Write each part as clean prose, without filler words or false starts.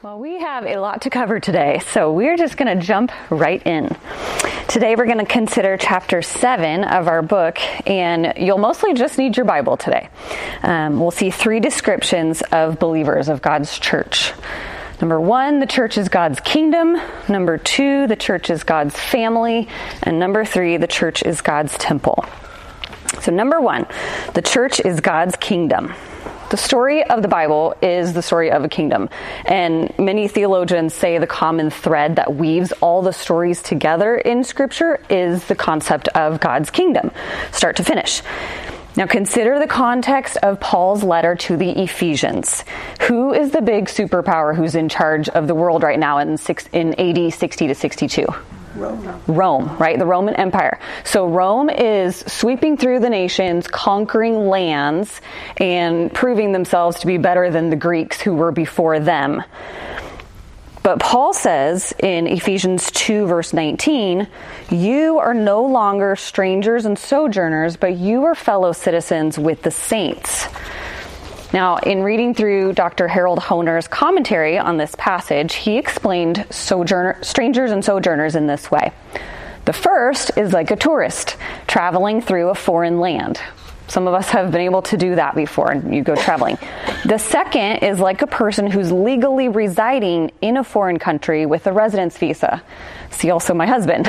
Well, we have a lot to cover today, so we're just going to jump right in. Today we're going to consider chapter 7 of our book, and you'll mostly just need your Bible today. We'll see 3 descriptions of believers, of God's church. Number 1, the church is God's kingdom. Number 2, the church is God's family. And number 3, the church is God's temple. So number 1, the church is God's kingdom. The story of the Bible is the story of a kingdom, and many theologians say the common thread that weaves all the stories together in Scripture is the concept of God's kingdom, start to finish. Now consider the context of Paul's letter to the Ephesians. Who is the big superpower who's in charge of the world right now in AD 60 to 62? Rome, right? The Roman Empire. So Rome is sweeping through the nations, conquering lands, and proving themselves to be better than the Greeks who were before them. But Paul says in Ephesians 2 verse 19, you are no longer strangers and sojourners, but you are fellow citizens with the saints. Now, in reading through Dr. Harold Honer's commentary on this passage, he explained strangers and sojourners in this way. The first is like a tourist traveling through a foreign land. Some of us have been able to do that before, and you go traveling. The second is like a person who's legally residing in a foreign country with a residence visa. See also my husband.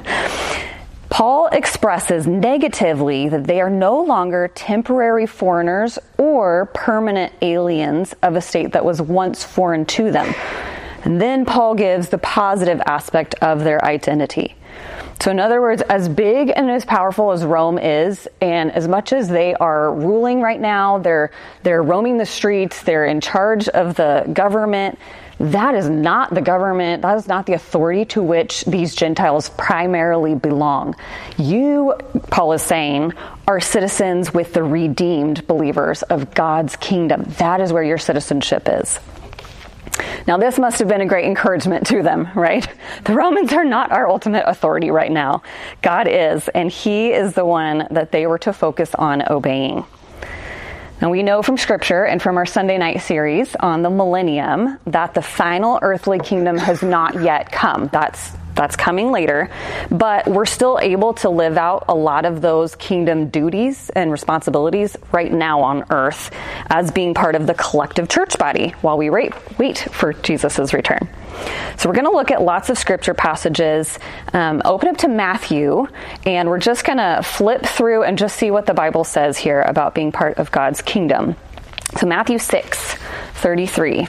Paul expresses negatively that they are no longer temporary foreigners or permanent aliens of a state that was once foreign to them. And then Paul gives the positive aspect of their identity. So in other words, as big and as powerful as Rome is, and as much as they are ruling right now, they're roaming the streets, they're in charge of the government, that is not the government, that is not the authority to which these Gentiles primarily belong. You, Paul is saying, are citizens with the redeemed believers of God's kingdom. That is where your citizenship is. Now, this must have been a great encouragement to them, right? The Romans are not our ultimate authority right now. God is, and He is the one that they were to focus on obeying. Now, we know from Scripture and from our Sunday night series on the millennium that the final earthly kingdom has not yet come. That's coming later, but we're still able to live out a lot of those kingdom duties and responsibilities right now on earth as being part of the collective church body while we wait for Jesus' return. So we're going to look at lots of scripture passages, open up to Matthew, and we're just going to flip through and just see what the Bible says here about being part of God's kingdom. So Matthew 6:33.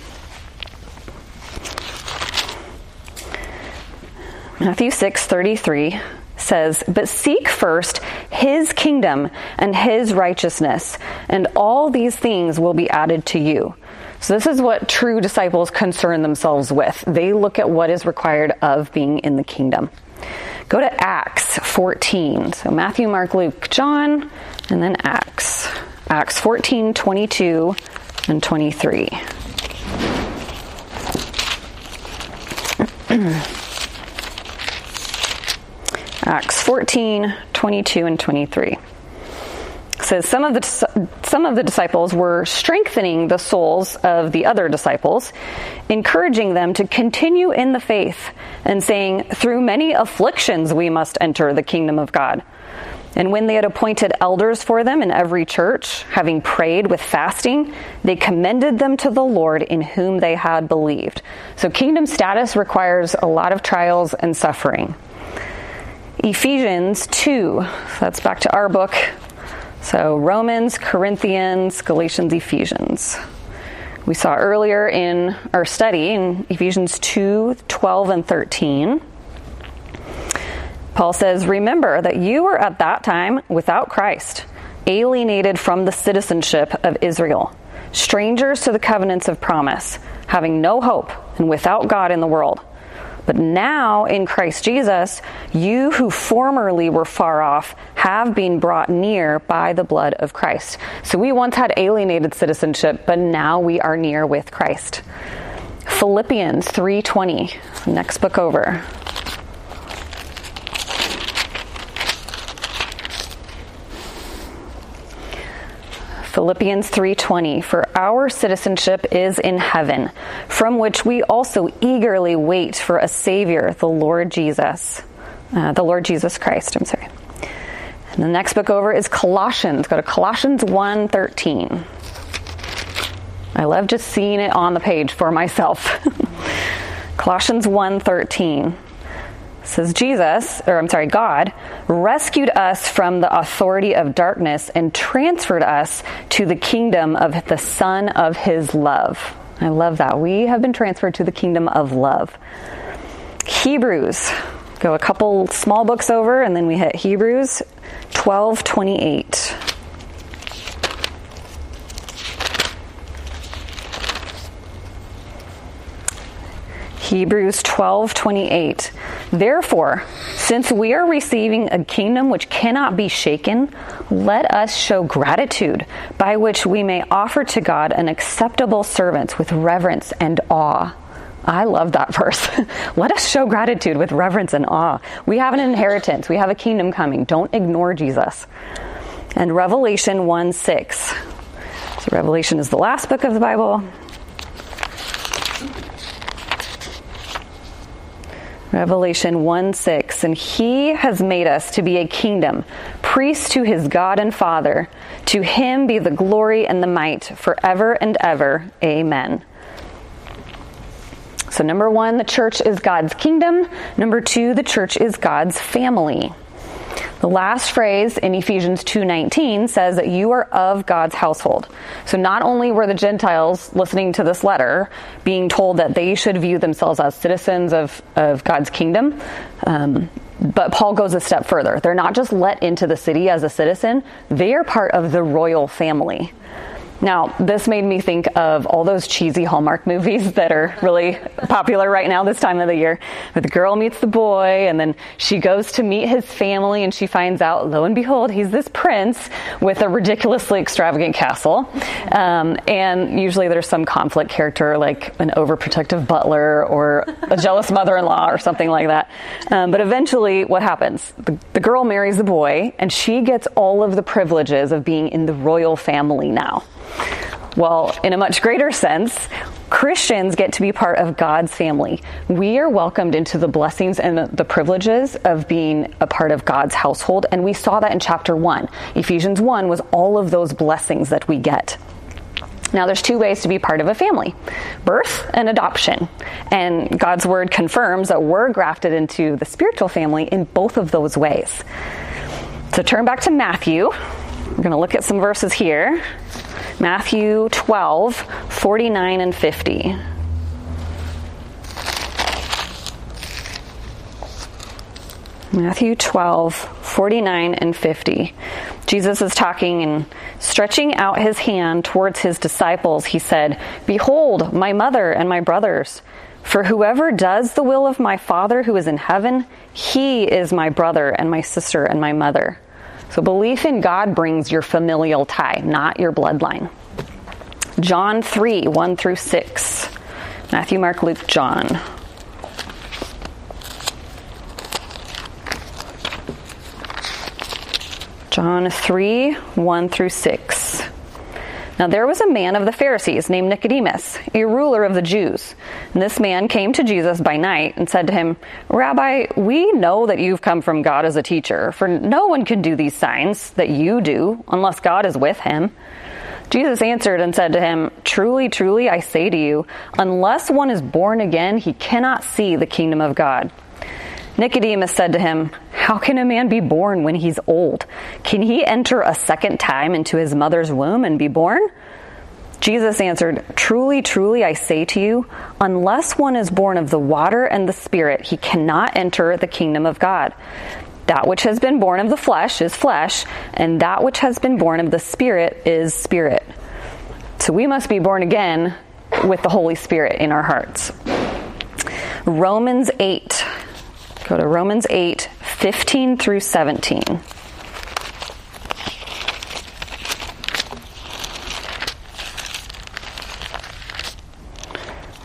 Matthew 6:33 says, but seek first His kingdom and His righteousness, and all these things will be added to you. So this is what true disciples concern themselves with. They look at what is required of being in the kingdom. Go to Acts 14. So Matthew, Mark, Luke, John, and then Acts. Acts 14:22 and 23. Acts 14:22 and 23. It says, some of the disciples were strengthening the souls of the other disciples, encouraging them to continue in the faith, and saying, through many afflictions we must enter the kingdom of God. And when they had appointed elders for them in every church, having prayed with fasting, they commended them to the Lord in whom they had believed. So kingdom status requires a lot of trials and suffering. Ephesians 2, that's back to our book. So Romans, Corinthians, Galatians, Ephesians. We saw earlier in our study in Ephesians 2:12 and 13. Paul says, remember that you were at that time without Christ, alienated from the citizenship of Israel, strangers to the covenants of promise, having no hope and without God in the world. But now in Christ Jesus, you who formerly were far off have been brought near by the blood of Christ. So we once had alienated citizenship, but now we are near with Christ. Philippians 3:20, next book over. Philippians 3:20, for our citizenship is in heaven, from which we also eagerly wait for a Savior, the Lord Jesus Christ. And the next book over is Colossians. Go to Colossians 1:13. I love just seeing it on the page for myself. Colossians 1:13 says God rescued us from the authority of darkness and transferred us to the kingdom of the Son of His love. I love that. We have been transferred to the kingdom of love. Hebrews. Go a couple small books over and then we hit Hebrews 12:28. Hebrews 12:28. Therefore, since we are receiving a kingdom which cannot be shaken, let us show gratitude by which we may offer to God an acceptable service with reverence and awe. I love that verse. Let us show gratitude with reverence and awe. We have an inheritance. We have a kingdom coming. Don't ignore Jesus. And Revelation 1:6. So Revelation is the last book of the Bible. Revelation 1:6, and He has made us to be a kingdom, priests to His God and Father. To Him be the glory and the might forever and ever. Amen. So number one, the church is God's kingdom. Number two, the church is God's family. The last phrase in Ephesians 2:19 says that you are of God's household. So not only were the Gentiles listening to this letter being told that they should view themselves as citizens of God's kingdom, but Paul goes a step further. They're not just let into the city as a citizen, they are part of the royal family. Now, this made me think of all those cheesy Hallmark movies that are really popular right now this time of the year. Where the girl meets the boy, and then she goes to meet his family, and she finds out, lo and behold, he's this prince with a ridiculously extravagant castle. And usually there's some conflict character, like an overprotective butler or a jealous mother-in-law or something like that. But eventually, what happens? The girl marries the boy, and she gets all of the privileges of being in the royal family now. Well, in a much greater sense, Christians get to be part of God's family. We are welcomed into the blessings and the privileges of being a part of God's household, and we saw that in chapter 1. Ephesians 1 was all of those blessings that we get. Now, there's two ways to be part of a family: birth and adoption. And God's word confirms that we're grafted into the spiritual family in both of those ways. So turn back to Matthew. We're going to look at some verses here. Matthew 12:49 and 50. Matthew 12:49 and 50. Jesus is talking, and stretching out his hand towards his disciples, he said, "Behold, my mother and my brothers. For whoever does the will of my Father who is in heaven, he is my brother and my sister and my mother." So belief in God brings your familial tie, not your bloodline. John 3:1 through 6. Matthew, Mark, Luke, John. John 3:1 through 6. Now there was a man of the Pharisees named Nicodemus, a ruler of the Jews. And this man came to Jesus by night and said to him, "Rabbi, we know that you've come from God as a teacher, for no one can do these signs that you do unless God is with him." Jesus answered and said to him, "Truly, truly, I say to you, unless one is born again, he cannot see the kingdom of God." Nicodemus said to him, "How can a man be born when he's old? Can he enter a second time into his mother's womb and be born?" Jesus answered, "Truly, truly, I say to you, unless one is born of the water and the Spirit, he cannot enter the kingdom of God. That which has been born of the flesh is flesh, and that which has been born of the Spirit is spirit." So we must be born again with the Holy Spirit in our hearts. Romans 8. Go to Romans 8:15 through 17.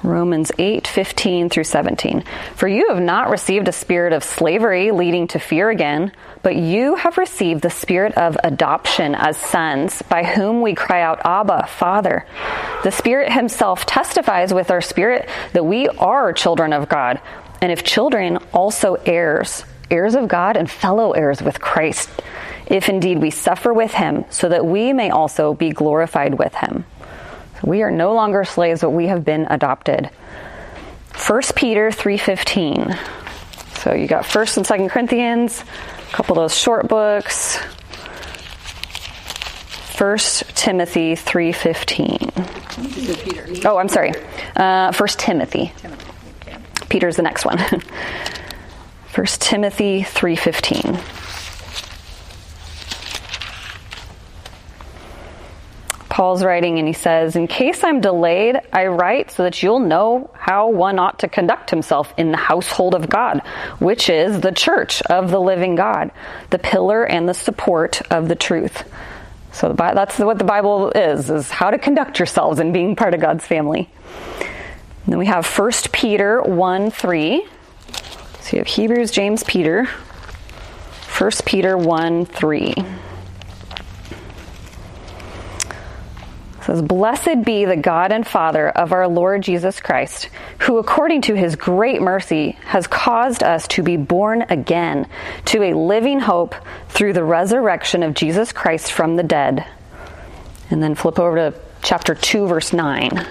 Romans 8:15 through 17. For you have not received a spirit of slavery leading to fear again, but you have received the spirit of adoption as sons, by whom we cry out, Abba, Father. The Spirit himself testifies with our spirit that we are children of God, and if children, also heirs, heirs of God and fellow heirs with Christ, if indeed we suffer with him, so that we may also be glorified with him. We are no longer slaves, but we have been adopted. 1 Peter 3:15. So you got 1st and 2nd Corinthians, a couple of those short books. 1 Timothy 3:15. Oh, I'm sorry. 1 Timothy. Peter's the next one. 1 Timothy 3:15. Paul's writing and he says, in case I'm delayed, I write so that you'll know how one ought to conduct himself in the household of God, which is the church of the living God, the pillar and the support of the truth. So that's what the Bible is how to conduct yourselves in being part of God's family. And then we have 1 Peter 1:3. So you have Hebrews, James, Peter. 1 Peter 1:3. It says, blessed be the God and Father of our Lord Jesus Christ, who according to his great mercy has caused us to be born again to a living hope through the resurrection of Jesus Christ from the dead. And then flip over to chapter 2, verse 9.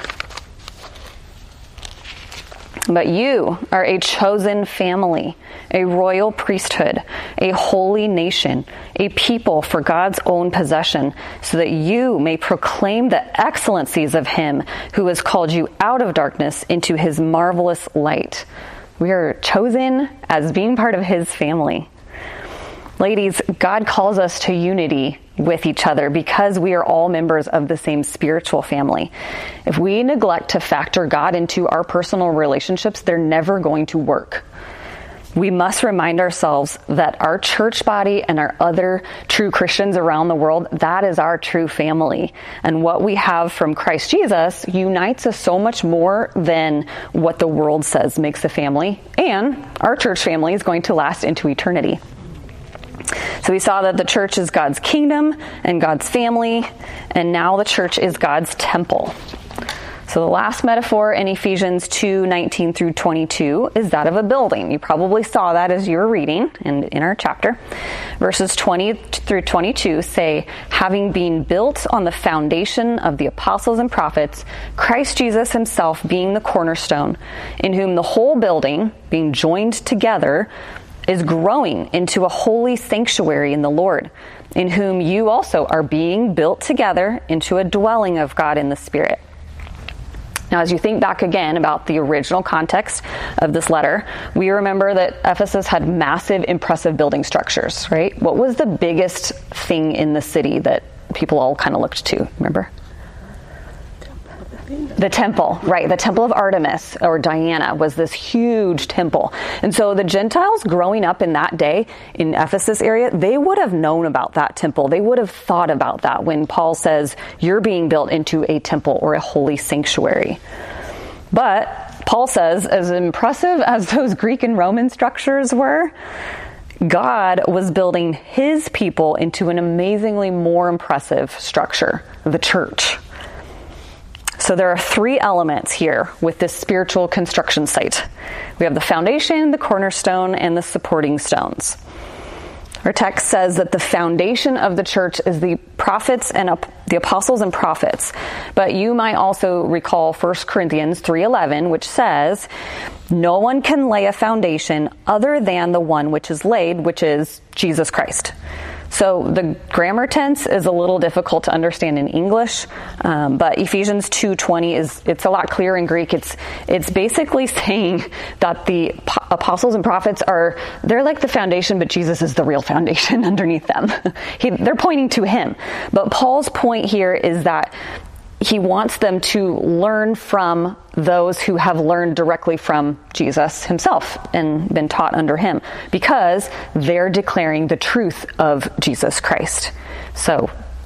But you are a chosen family, a royal priesthood, a holy nation, a people for God's own possession, so that you may proclaim the excellencies of him who has called you out of darkness into his marvelous light. We are chosen as being part of his family. Ladies, God calls us to unity with each other because we are all members of the same spiritual family. If we neglect to factor God into our personal relationships, they're never going to work. We must remind ourselves that our church body and our other true Christians around the world, that is our true family. And what we have from Christ Jesus unites us so much more than what the world says makes a family. And our church family is going to last into eternity. So we saw that the church is God's kingdom and God's family, and now the church is God's temple. So the last metaphor in Ephesians 2:19 through 22 is that of a building. You probably saw that as you were reading in our chapter. Verses 20 through 22 say, having been built on the foundation of the apostles and prophets, Christ Jesus himself being the cornerstone, in whom the whole building, being joined together, is growing into a holy sanctuary in the Lord, in whom you also are being built together into a dwelling of God in the Spirit. Now, as you think back again about the original context of this letter, we remember that Ephesus had massive, impressive building structures, right? What was the biggest thing in the city that people all kind of looked to? Remember? The temple, right? The temple of Artemis or Diana was this huge temple. And so the Gentiles growing up in that day in Ephesus area, they would have known about that temple. They would have thought about that when Paul says, you're being built into a temple or a holy sanctuary. But Paul says, as impressive as those Greek and Roman structures were, God was building his people into an amazingly more impressive structure, the church. So there are three elements here with this spiritual construction site. We have the foundation, the cornerstone, and the supporting stones. Our text says that the foundation of the church is the prophets and the apostles and prophets. But you might also recall 1 Corinthians 3:11, which says, no one can lay a foundation other than the one which is laid, which is Jesus Christ. So the grammar tense is a little difficult to understand in English, but Ephesians 2:20 it's a lot clearer in Greek. It's basically saying that the apostles and prophets they're like the foundation, but Jesus is the real foundation underneath them. They're pointing to him. But Paul's point here is that he wants them to learn from those who have learned directly from Jesus himself and been taught under him, because they're declaring the truth of Jesus Christ. So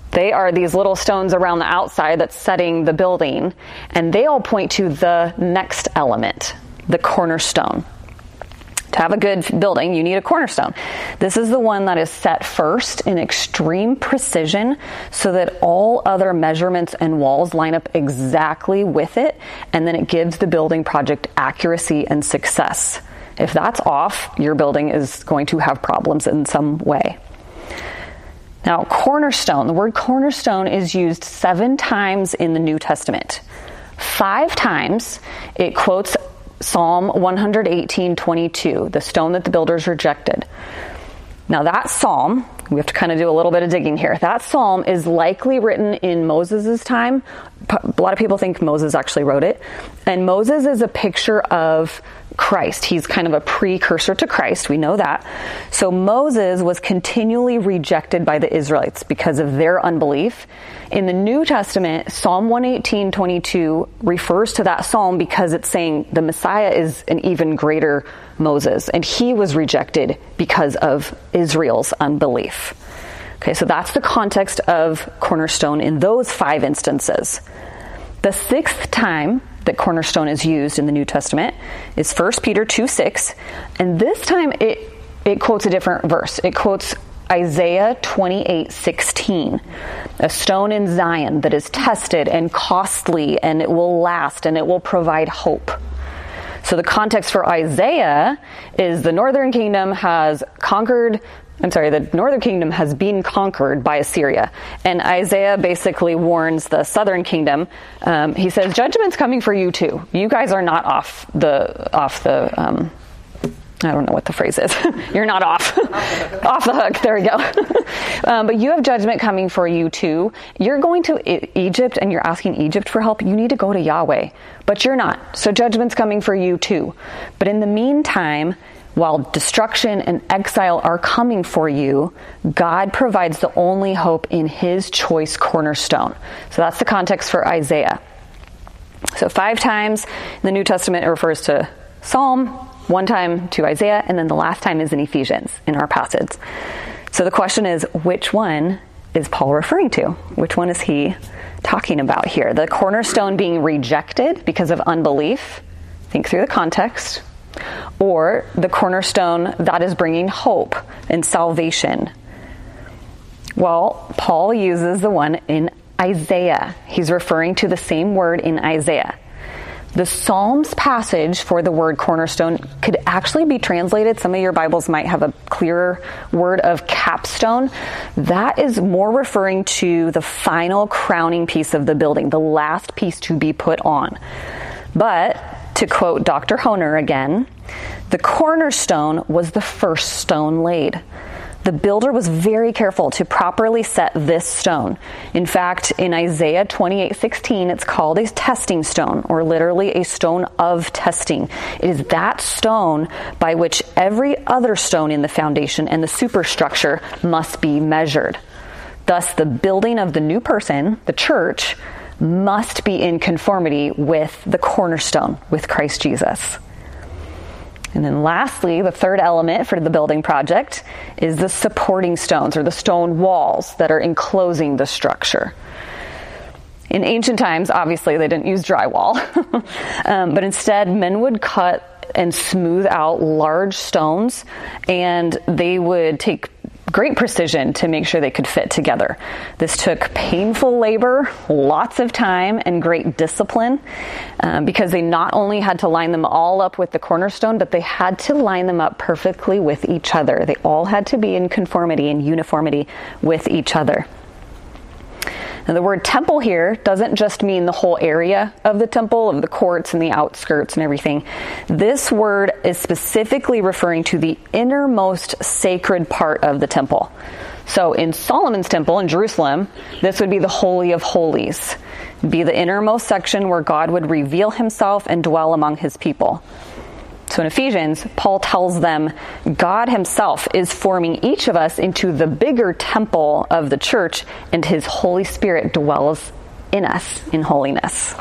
They are these little stones around the outside that's setting the building, and they all point to the next element, the cornerstone. To have a good building, you need a cornerstone. This is the one that is set first in extreme precision so that all other measurements and walls line up exactly with it, and then it gives the building project accuracy and success. If that's off, your building is going to have problems in some way. Now, cornerstone, the word cornerstone is used 7 times in the New Testament. 5 times it quotes Psalm 118:22, the stone that the builders rejected. Now that psalm, we have to kind of do a little bit of digging here. That psalm is likely written in Moses' time. A lot of people think Moses actually wrote it. And Moses is a picture of Christ. He's kind of a precursor to Christ. We know that. So Moses was continually rejected by the Israelites because of their unbelief. In the New Testament, Psalm 118:22 refers to that psalm because it's saying the Messiah is an even greater Moses, and he was rejected because of Israel's unbelief. Okay, so that's the context of cornerstone in those 5 instances. The 6th time that cornerstone is used in the New Testament is 1 Peter 2:6, and this time it quotes a different verse. It quotes Isaiah 28:16, a stone in Zion that is tested and costly, and it will last, and it will provide hope. So the context for Isaiah is the northern kingdom has the northern kingdom has been conquered by Assyria. And Isaiah basically warns the southern kingdom. He says, judgment's coming for you too. You guys are not off the I don't know what the phrase is. You're not off the hook. There we go. But you have judgment coming for you too. You're going to Egypt and you're asking Egypt for help. You need to go to Yahweh, but you're not. So judgment's coming for you too. But in the meantime, while destruction and exile are coming for you, God provides the only hope in his choice cornerstone. So that's the context for Isaiah. So 5 times in the New Testament it refers to Psalm, 1 time to Isaiah, and then the last time is in Ephesians in our passage. So the question is, which one is Paul referring to? Which one is he talking about here? The cornerstone being rejected because of unbelief, think through the context, or the cornerstone that is bringing hope and salvation? Well, Paul uses the one in Isaiah. He's referring to the same word in Isaiah. The Psalms passage for the word cornerstone could actually be translated. Some of your Bibles might have a clearer word of capstone. That is more referring to the final crowning piece of the building, the last piece to be put on. But to quote Dr. Honer again, the cornerstone was the first stone laid. The builder was very careful to properly set this stone. In fact, in Isaiah 28:16, it's called a testing stone, or literally a stone of testing. It is that stone by which every other stone in the foundation and the superstructure must be measured. Thus, the building of the new person, the church, must be in conformity with the cornerstone, with Christ Jesus. And then lastly, the third element for the building project is the supporting stones, or the stone walls that are enclosing the structure. In ancient times, obviously, they didn't use drywall, but instead men would cut and smooth out large stones, and they would take great precision to make sure they could fit together. This took painful labor, lots of time, and great discipline, because they not only had to line them all up with the cornerstone, but they had to line them up perfectly with each other. They all had to be in conformity and uniformity with each other. Now, the word temple here doesn't just mean the whole area of the temple, of the courts and the outskirts and everything. This word is specifically referring to the innermost sacred part of the temple. So in Solomon's temple in Jerusalem, this would be the Holy of Holies. It'd be the innermost section where God would reveal himself and dwell among his people. So in Ephesians, Paul tells them God himself is forming each of us into the bigger temple of the church, and his Holy Spirit dwells in us in holiness.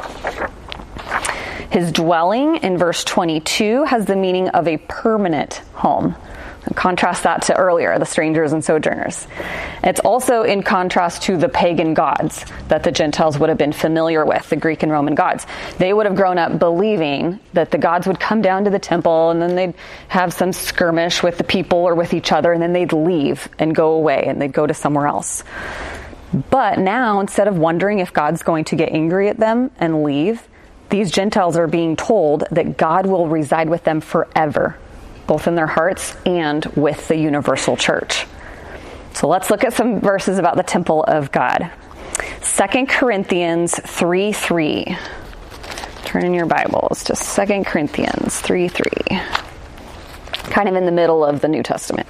His dwelling in verse 22 has the meaning of a permanent home. Contrast that to earlier, the strangers and sojourners. It's also in contrast to the pagan gods that the Gentiles would have been familiar with, the Greek and Roman gods. They would have grown up believing that the gods would come down to the temple and then they'd have some skirmish with the people or with each other, and then they'd leave and go away and they'd go to somewhere else. But now, instead of wondering if God's going to get angry at them and leave, these Gentiles are being told that God will reside with them forever, both in their hearts and with the universal church. So let's look at some verses about the temple of God. 2 Corinthians 3:3. Turn in your Bibles to 2 Corinthians 3:3. Kind of in the middle of the New Testament.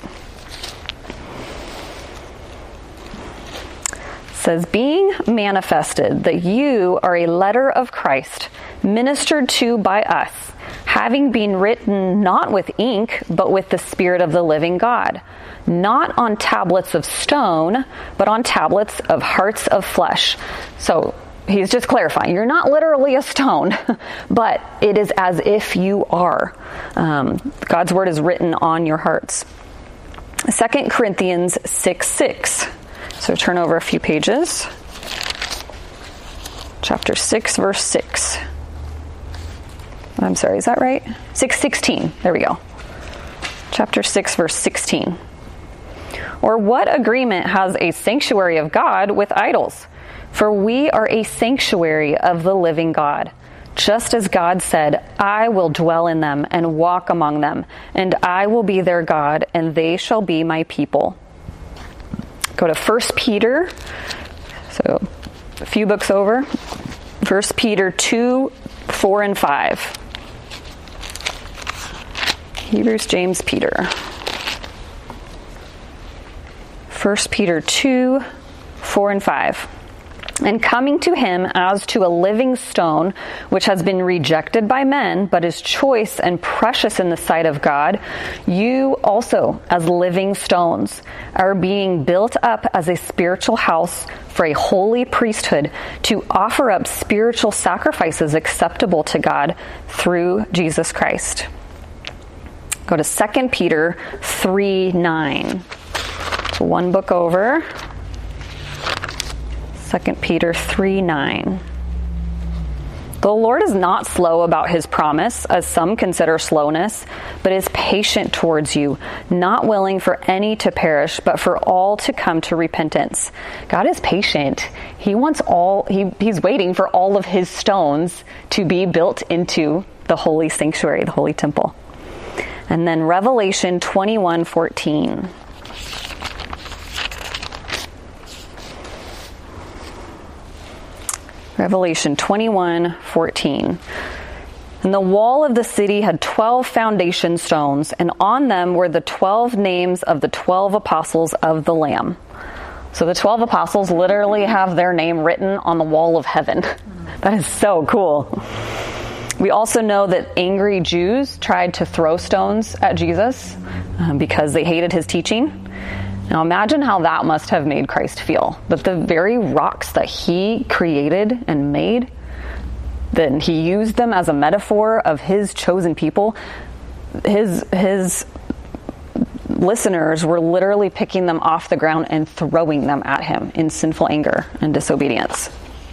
It says, being manifested that you are a letter of Christ, ministered to by us, having been written not with ink, but with the Spirit of the living God, not on tablets of stone, but on tablets of hearts of flesh. So he's just clarifying, you're not literally a stone, but it is as if you are. God's word is written on your hearts. 2 Corinthians 6:6. So turn over a few pages. Chapter 6, verse 6. I'm sorry, is that right? 6:16. There we go. Chapter 6, verse 16. Or what agreement has a sanctuary of God with idols? For we are a sanctuary of the living God. Just as God said, I will dwell in them and walk among them, and I will be their God, and they shall be my people. Go to 1 Peter. So a few books over. 1 Peter 2, 4, and 5. Hebrews, James, Peter. 1 Peter 2, 4, and 5. And coming to him as to a living stone, which has been rejected by men, but is choice and precious in the sight of God, you also, as living stones, are being built up as a spiritual house for a holy priesthood, to offer up spiritual sacrifices acceptable to God through Jesus Christ. Go to 2 Peter 3:9. So one book over. 2 Peter 3:9. The Lord is not slow about his promise, as some consider slowness, but is patient towards you, not willing for any to perish, but for all to come to repentance. God is patient. He wants he's waiting for all of his stones to be built into the holy sanctuary, the holy temple. And then Revelation 21:14. Revelation 21:14. And the wall of the city had 12 foundation stones, and on them were the 12 names of the 12 apostles of the Lamb. So the 12 apostles literally have their name written on the wall of heaven. That is so cool. We also know that angry Jews tried to throw stones at Jesus because they hated his teaching. Now imagine how that must have made Christ feel. That the very rocks that he created and made, that he used them as a metaphor of his chosen people, his listeners were literally picking them off the ground and throwing them at him in sinful anger and disobedience.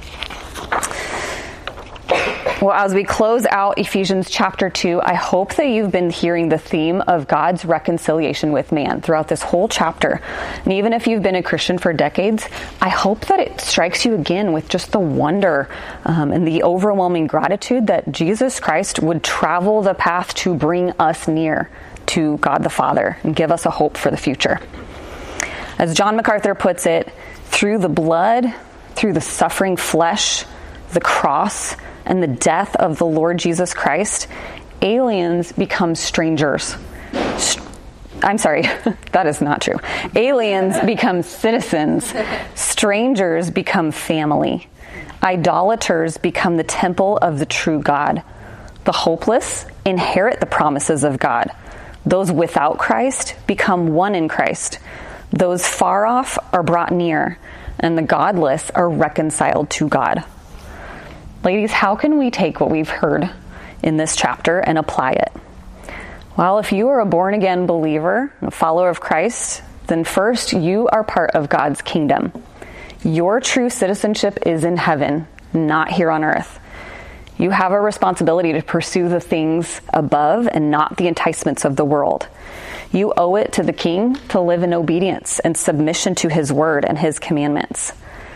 Well, as we close out Ephesians chapter 2, I hope that you've been hearing the theme of God's reconciliation with man throughout this whole chapter. And even if you've been a Christian for decades, I hope that it strikes you again with just the wonder and the overwhelming gratitude that Jesus Christ would travel the path to bring us near to God the Father and give us a hope for the future. As John MacArthur puts it, through the blood, through the suffering flesh, the cross, and the death of the Lord Jesus Christ, aliens become strangers. I'm sorry, that is not true. Aliens become citizens. Strangers become family. Idolaters become the temple of the true God. The hopeless inherit the promises of God. Those without Christ become one in Christ. Those far off are brought near, and the godless are reconciled to God. Ladies, how can we take what we've heard in this chapter and apply it? Well, if you are a born-again believer, a follower of Christ, then first, you are part of God's kingdom. Your true citizenship is in heaven, not here on earth. You have a responsibility to pursue the things above and not the enticements of the world. You owe it to the King to live in obedience and submission to his word and his commandments.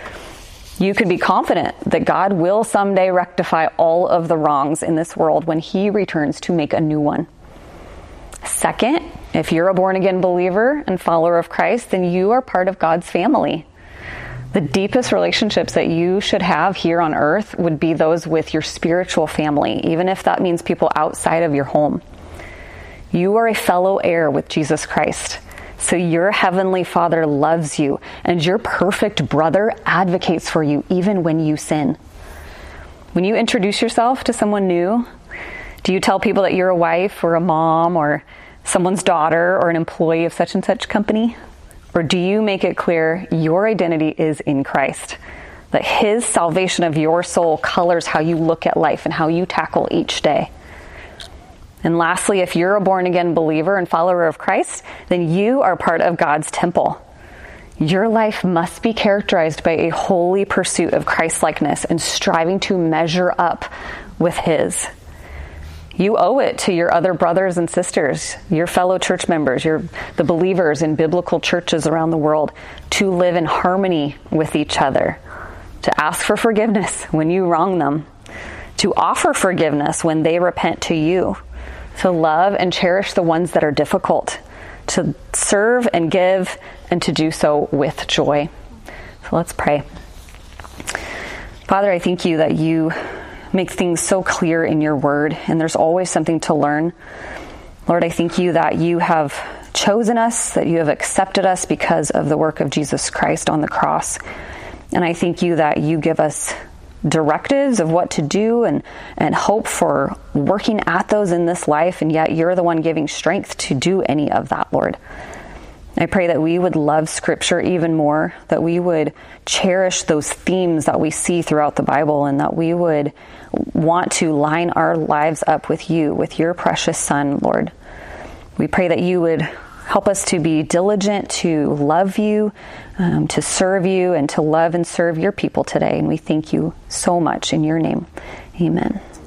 You could be confident that God will someday rectify all of the wrongs in this world when he returns to make a new one. Second, if you're a born-again believer and follower of Christ, then you are part of God's family. The deepest relationships that you should have here on earth would be those with your spiritual family, even if that means people outside of your home. You are a fellow heir with Jesus Christ. So your heavenly Father loves you, and your perfect brother advocates for you even when you sin. When you introduce yourself to someone new, do you tell people that you're a wife or a mom or someone's daughter or an employee of such and such company? Or do you make it clear your identity is in Christ, that his salvation of your soul colors how you look at life and how you tackle each day? And lastly, if you're a born-again believer and follower of Christ, then you are part of God's temple. Your life must be characterized by a holy pursuit of Christ-likeness and striving to measure up with his. You owe it to your other brothers and sisters, your fellow church members, the believers in biblical churches around the world, to live in harmony with each other, to ask for forgiveness when you wrong them, to offer forgiveness when they repent to you, to love and cherish the ones that are difficult, to serve and give, and to do so with joy. So let's pray. Father, I thank you that you make things so clear in your word, and there's always something to learn. Lord, I thank you that you have chosen us, that you have accepted us because of the work of Jesus Christ on the cross. And I thank you that you give us directives of what to do and hope for working at those in this life, and yet you're the one giving strength to do any of that, Lord. I pray that we would love Scripture even more, that we would cherish those themes that we see throughout the Bible, and that we would want to line our lives up with you, with your precious Son, Lord. We pray that you would help us to be diligent to love you, to serve you, and to love and serve your people today. And we thank you so much in your name. Amen.